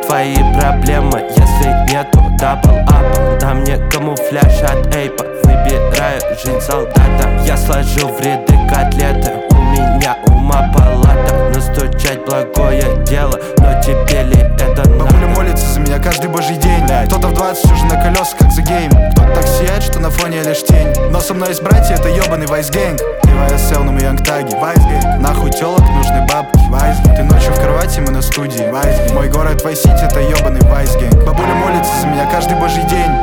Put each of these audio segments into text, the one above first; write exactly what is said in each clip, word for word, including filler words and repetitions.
твои проблемы, если нету дабл-апа. Да мне камуфляж от эйпа, выбираю жизнь солдата. Я сложу в ряды котлеты, у меня ума палата. Настучать благое дело, но тебе ли это надо? Бабуля молится за меня каждый божий день. Кто-то в двадцать уже на колесах, как за гейм. Кто-то так сияет, что на фоне лишь тень. Но со мной есть братья, это ебаный вайсгэнг. Пивая сел, но мы янгтаги. Нахуй телок, нужны бабки. Ты ночью в кровати, мы на студии. Мой город Вайс-Сити, это ебаный вайсгэнг. Бабуля молится за меня каждый божий день.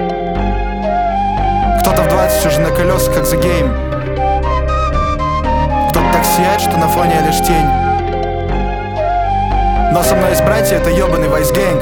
Кто-то в двадцать уже на колесах, как за гейм. Кто-то так сияет, что на фоне лишь тень. Но со мной есть братья, это ебаный вайсгэнг.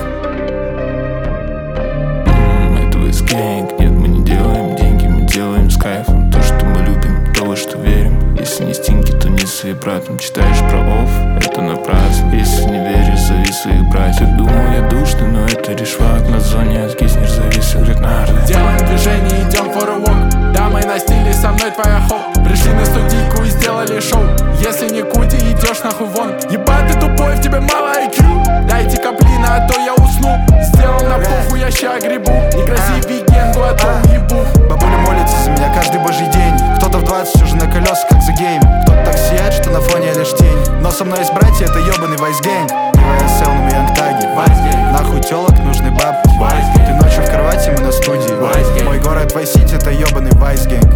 mm, Это вайсгэнг. Нет, мы не делаем деньги, мы делаем с кайфом то, что мы любим, то, во что верим. Если не стинги, то не с братом. Читаешь про офф, это напрасно. Если не веришь, зови своих братьев. Думал, я душный, но это лишь факт. На зоне от киснер завис играть нарды. Делаем движение, идем for a walk. Дамы на стиле, со мной твоя хоп. Пришли на студийку и сделали шоу. Если не кути, идешь нахуй вон. Ебать ты тупой, в тебе мало ай кью. Дайте каплина, а то я усну. Сделал на пуху, я ща грибу. Некрасивый генгу, а то уебу. Бабуля молится за меня каждый божий день. Кто-то в двадцать уже на колесах, как за гейм. Кто-то так сияет, что на фоне лишь тень. Но со мной есть братья, это ебаный вайсгэнг. Пивая сел, но мы янгтаги. Нахуй телок, нужны бабки. Ты ночью в кровати, мы на студии. Мой город Вайс-Сити, это ебаный вайсгэнг.